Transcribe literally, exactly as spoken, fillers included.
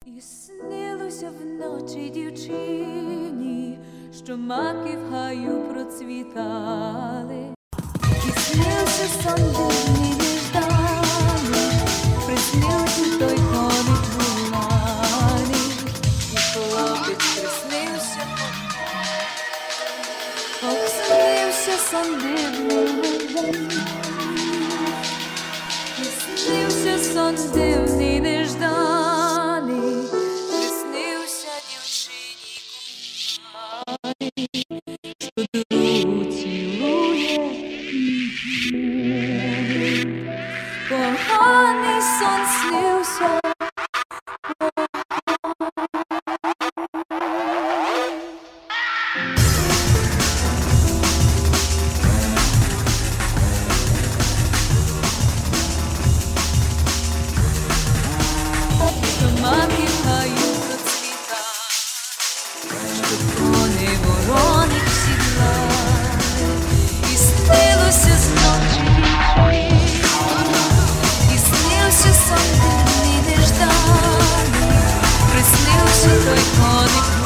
І снилося вночі дівчині, що маки в гаю процвітали. І снився сон дивний нежданий, приснився той коник буланий. І хлопець приснився, ох, снився сон дивний нежданий. І снився сон дивний нежданий, приснився дівчині коханій, що другу цілує. Поганий сон снився. Маки в гаю процвітали, що кони ворони сідлали. І снилося зночі дівчині, і снився сон дивний нежданий, приснився той коник.